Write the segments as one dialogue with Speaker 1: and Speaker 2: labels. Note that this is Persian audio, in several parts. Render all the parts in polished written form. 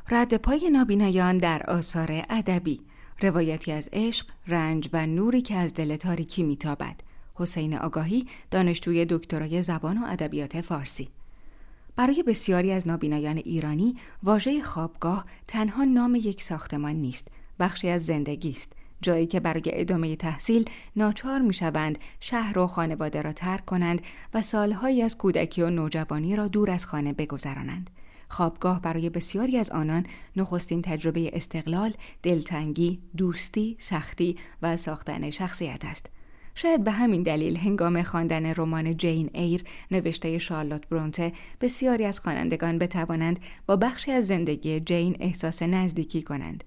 Speaker 1: رد پای نابینایان در آثار ادبی، روایتی از عشق، رنج و نوری که از دل تاریکی میتابد. حسین آگاهی، دانشجوی دکترای زبان و ادبیات فارسی. برای بسیاری از نابینایان ایرانی، واژه خوابگاه تنها نام یک ساختمان نیست، بخشی از زندگی است، جایی که برای ادامه تحصیل ناچار میشوند شهر و خانواده را ترک کنند و سالهایی از کودکی و نوجوانی را دور از خانه بگذرانند. خوابگاه برای بسیاری از آنان نخستین تجربه استقلال، دلتنگی، دوستی، سختی و ساختن شخصیت است. شاید به همین دلیل هنگام خواندن رمان جین ایر نوشته شارلوت برونته بسیاری از خوانندگان بتوانند با بخشی از زندگی جین احساس نزدیکی کنند.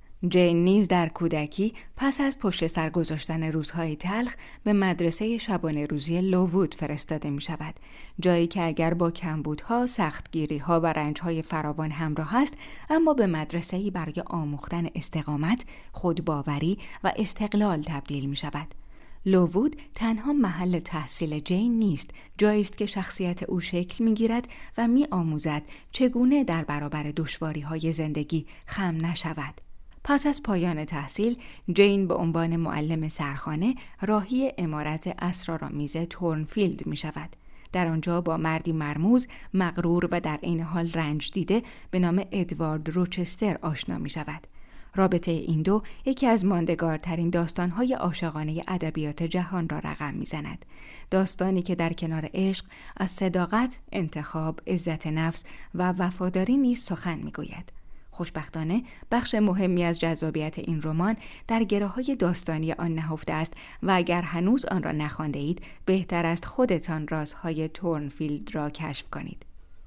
Speaker 1: جین نیز در کودکی پس از پشت سر گذاشتن روزهای تلخ به مدرسه شبانه روزی لووود فرستاده می شود، جایی که اگر با کمبودها، سختگیریها و رنجهای فراوان همراه است، اما به مدرسه‌ای برای آموختن استقامت، خودباوری و استقلال تبدیل می شود. لووود تنها محل تحصیل جین نیست، جایی است که شخصیت او شکل می‌گیرد و می‌آموزد چگونه در برابر دشواری‌های زندگی خم نشود. پس از پایان تحصیل، جین به عنوان معلم سرخانه راهی عمارت اسرارآمیز تورنفیلد می‌شود. در آنجا با مردی مرموز، مغرور و در عین حال رنج دیده به نام ادوارد روچستر آشنا می‌شود. رابطه این دو یکی از ماندگارترین داستان‌های عاشقانه ادبیات جهان را رقم می‌زند. داستانی که در کنار عشق از صداقت، انتخاب، عزت نفس و وفاداری نیز سخن می‌گوید. خوشبختانه بخش مهمی از جذابیت این رمان در گره‌های داستانی آن نهفته است و اگر هنوز آن را نخوانده اید، بهتر است خودتان رازهای تورنفیلد را کشف کنید.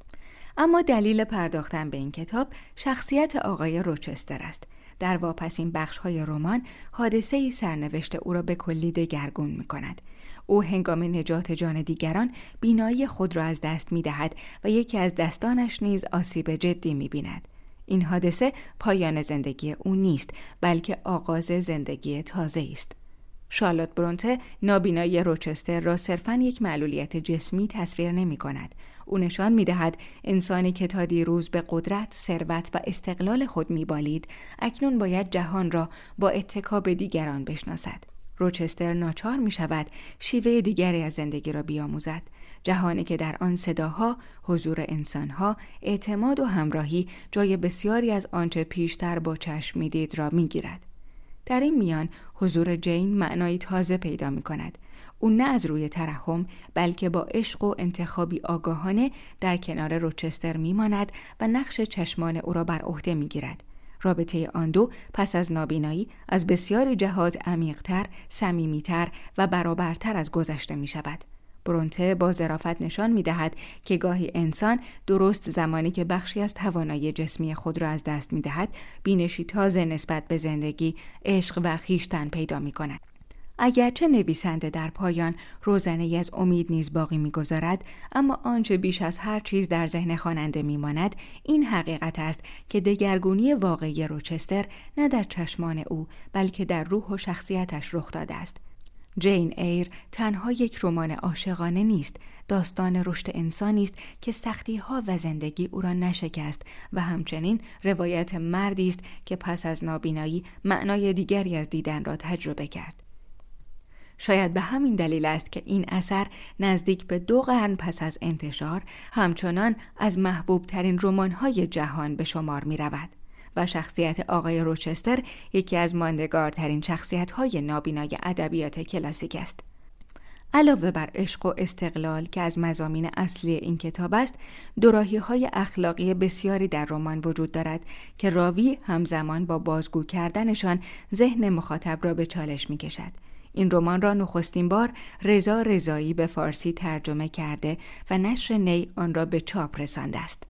Speaker 1: اما دلیل پرداختن به این کتاب شخصیت آقای روچستر است. در واپسین بخش‌های رمان حادثه‌ای سرنوشت او را به کلی دگرگون می‌کند. او هنگام نجات جان دیگران بینایی خود را از دست می‌دهد و یکی از دستانش نیز آسیب جدی می‌بیند. این حادثه پایان زندگی او نیست، بلکه آغاز زندگی تازه‌ای است. شارلوت برونته نابینایی روچستر را صرفاً یک معلولیت جسمی تصویر نمی‌کند. او نشان می‌دهد انسانی که تا دیروز به قدرت، ثروت و استقلال خود می‌بالید، اکنون باید جهان را با اتکا به دیگران بشناسد. روچستر ناچار می‌شود شیوه دیگری از زندگی را بیاموزد، جهانی که در آن صداها، حضور انسانها، اعتماد و همراهی جای بسیاری از آنچه پیشتر با چشم می‌دید را می‌گیرد. در این میان حضور جین معنایی تازه پیدا می‌کند. او نه از روی ترحم، بلکه با عشق و انتخابی آگاهانه در کنار روچستر می‌ماند و نقش چشمان او را بر عهده می‌گیرد. رابطه آن دو پس از نابینایی از بسیاری جهات عمیق‌تر، صمیمی‌تر و برابرتر از گذشته می‌شود. برونته با ظرافت نشان می‌دهد که گاهی انسان درست زمانی که بخشی از توانایی جسمی خود را از دست می‌دهد، بینشی تازه نسبت به زندگی، عشق و خویشتن پیدا می‌کند. اگرچه نویسنده در پایان روزنه‌ای از امید نیز باقی می‌گذارد، اما آنچه بیش از هر چیز در ذهن خواننده می‌ماند این حقیقت است که دگرگونی واقعی روچستر نه در چشمان او، بلکه در روح و شخصیتش رخ داده است. جین ایر تنها یک رمان عاشقانه نیست، داستان رشد انسانی است که سختی‌ها و زندگی او را نشکست و همچنین روایت مردی است که پس از نابینایی معنای دیگری از دیدن را تجربه کرد. شاید به همین دلیل است که این اثر نزدیک به 2 قرن پس از انتشار همچنان از محبوب ترین رمان‌های جهان به شمار می رود و شخصیت آقای روچستر یکی از ماندگارترین شخصیت‌های نابینای ادبیات کلاسیک است. علاوه بر عشق و استقلال که از مضامین اصلی این کتاب است، دوراهی‌های اخلاقی بسیاری در رمان وجود دارد که راوی همزمان با بازگو کردنشان ذهن مخاطب را به چالش می‌کشد. این رمان را نخستین بار رضا رضایی به فارسی ترجمه کرده و نشر نی آن را به چاپ رسانده است.